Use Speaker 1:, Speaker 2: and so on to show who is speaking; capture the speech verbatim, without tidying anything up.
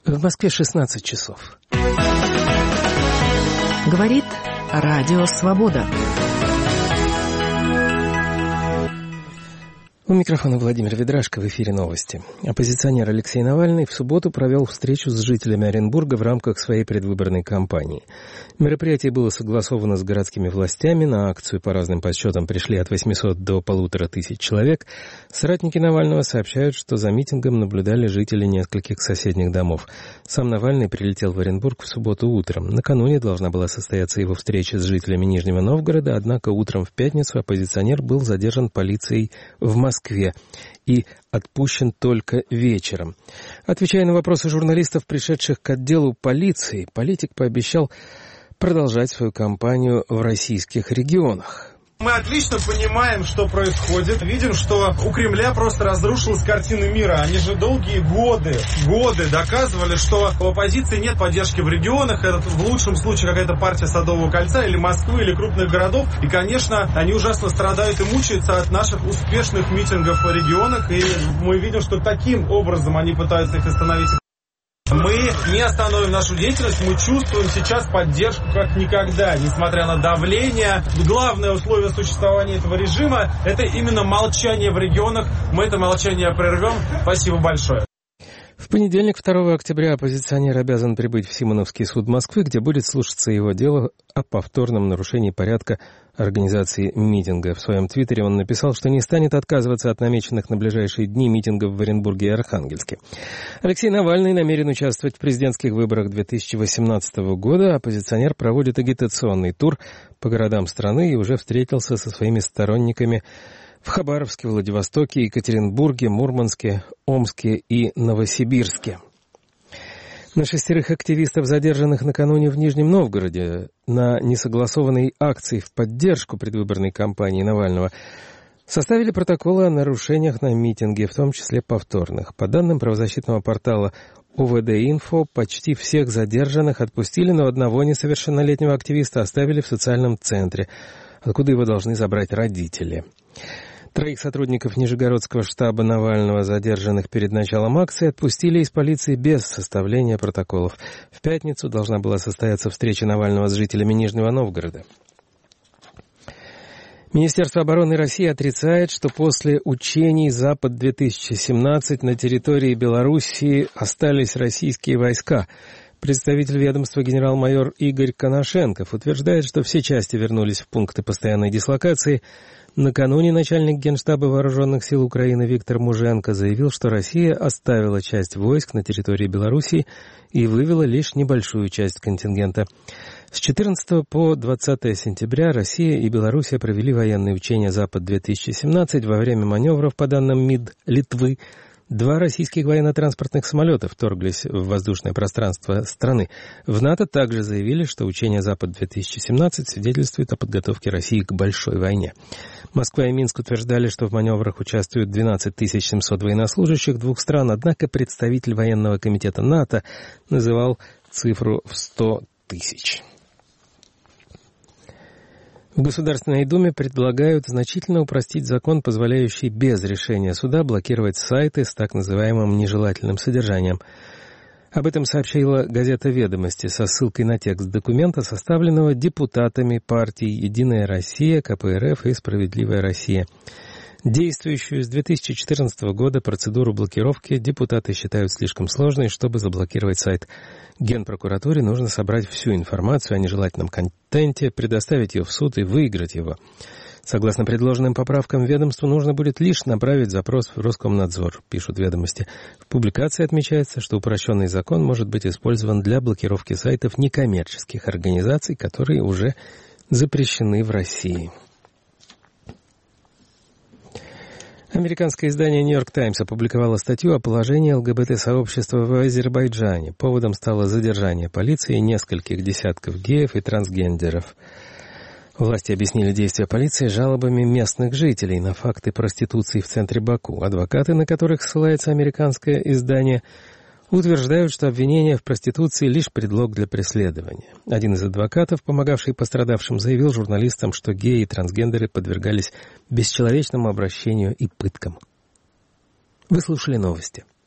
Speaker 1: В Москве шестнадцать часов.
Speaker 2: Говорит Радио Свобода.
Speaker 1: У микрофона Владимир Ведрашко, в эфире новости. Оппозиционер Алексей Навальный в субботу провел встречу с жителями Оренбурга в рамках своей предвыборной кампании. Мероприятие было согласовано с городскими властями, на акцию по разным подсчетам пришли от восьмисот до полутора тысяч человек. Соратники Навального сообщают, что за митингом наблюдали жители нескольких соседних домов. Сам Навальный прилетел в Оренбург в субботу утром. Накануне должна была состояться его встреча с жителями Нижнего Новгорода, однако утром в пятницу оппозиционер был задержан полицией в Москве. Москве и отпущен только вечером. Отвечая на вопросы журналистов, пришедших к отделу полиции, политик пообещал продолжать свою кампанию в российских регионах.
Speaker 3: Мы отлично понимаем, что происходит. Видим, что у Кремля просто разрушилась картина мира. Они же долгие годы, годы доказывали, что у оппозиции нет поддержки в регионах. Это в лучшем случае какая-то партия Садового кольца или Москвы, или крупных городов. И, конечно, они ужасно страдают и мучаются от наших успешных митингов в регионах. И мы видим, что таким образом они пытаются их остановить. Мы не остановим нашу деятельность, мы чувствуем сейчас поддержку как никогда, несмотря на давление. Главное условие существования этого режима – это именно молчание в регионах. Мы это молчание прервем. Спасибо большое.
Speaker 1: В понедельник, второго октября, оппозиционер обязан прибыть в Симоновский суд Москвы, где будет слушаться его дело о повторном нарушении порядка организации митинга. В своем твиттере он написал, что не станет отказываться от намеченных на ближайшие дни митингов в Оренбурге и Архангельске. Алексей Навальный намерен участвовать в президентских выборах две тысячи восемнадцатого года. Оппозиционер проводит агитационный тур по городам страны и уже встретился со своими сторонниками в Хабаровске, Владивостоке, Екатеринбурге, Мурманске, Омске и Новосибирске. На шестерых активистов, задержанных накануне в Нижнем Новгороде на несогласованной акции в поддержку предвыборной кампании Навального, составили протоколы о нарушениях на митинге, в том числе повторных. По данным правозащитного портала о вэ дэ-Инфо, почти всех задержанных отпустили, но одного несовершеннолетнего активиста оставили в социальном центре, откуда его должны забрать родители. Троих сотрудников Нижегородского штаба Навального, задержанных перед началом акции, отпустили из полиции без составления протоколов. В пятницу должна была состояться встреча Навального с жителями Нижнего Новгорода. Министерство обороны России отрицает, что после учений «Запад-две тысячи семнадцать» на территории Белоруссии остались российские войска. Представитель ведомства генерал-майор Игорь Коношенков утверждает, что все части вернулись в пункты постоянной дислокации. Накануне начальник Генштаба Вооруженных сил Украины Виктор Муженко заявил, что Россия оставила часть войск на территории Белоруссии и вывела лишь небольшую часть контингента. С четырнадцатого по двадцатое сентября Россия и Белоруссия провели военные учения «Запад-две тысячи семнадцать». Во время маневров, по данным МИД Литвы, два российских военно-транспортных самолета вторглись в воздушное пространство страны. В НАТО также заявили, что учение «Запад-две тысячи семнадцать» свидетельствует о подготовке России к большой войне. Москва и Минск утверждали, что в маневрах участвуют двенадцать тысяч семьсот военнослужащих двух стран, однако представитель военного комитета НАТО называл цифру в сто тысяч. В Государственной Думе предлагают значительно упростить закон, позволяющий без решения суда блокировать сайты с так называемым нежелательным содержанием. Об этом сообщила газета «Ведомости» со ссылкой на текст документа, составленного депутатами партий «Единая Россия», ка пэ эр эф и «Справедливая Россия». Действующую с две тысячи четырнадцатого года процедуру блокировки депутаты считают слишком сложной, чтобы заблокировать сайт. Генпрокуратуре нужно собрать всю информацию о нежелательном контенте, предоставить ее в суд и выиграть его. Согласно предложенным поправкам, ведомству нужно будет лишь направить запрос в Роскомнадзор, пишут «Ведомости». В публикации отмечается, что упрощенный закон может быть использован для блокировки сайтов некоммерческих организаций, которые уже запрещены в России. Американское издание «Нью-Йорк Таймс» опубликовало статью о положении эл гэ бэ тэ-сообщества в Азербайджане. Поводом стало задержание полиции нескольких десятков геев и трансгендеров. Власти объяснили действия полиции жалобами местных жителей на факты проституции в центре Баку. Адвокаты, на которых ссылается американское издание, утверждают, что обвинение в проституции — лишь предлог для преследования. Один из адвокатов, помогавший пострадавшим, заявил журналистам, что геи и трансгендеры подвергались бесчеловечному обращению и пыткам. Вы слушали новости.